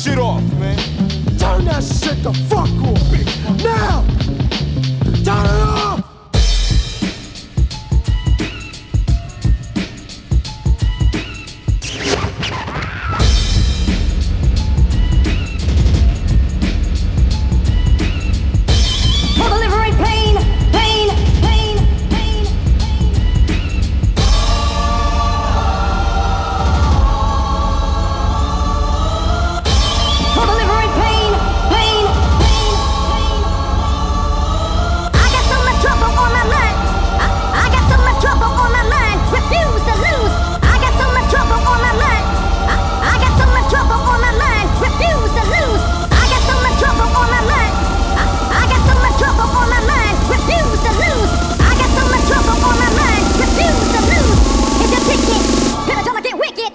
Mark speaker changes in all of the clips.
Speaker 1: shit off, man.
Speaker 2: Turn that shit the fuck off. Now! Turn it off!
Speaker 3: For delivering pain, pain, pain, pain, pain. For delivering pain, pain, pain, pain. I got so much trouble on my mind. I got so much trouble on my mind. Refuse to lose. I got so much trouble on my mind. I got so much trouble on my mind. Refuse to lose. I got so much trouble on my mind. I got so much trouble on my mind. Refuse to lose. I got so much trouble on my mind. Refuse to lose. It's your ticket. Gonna tell me get wicked.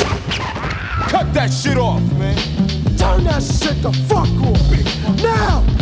Speaker 1: Cut that shit off, man.
Speaker 2: Turn that shit the fuck off. Now!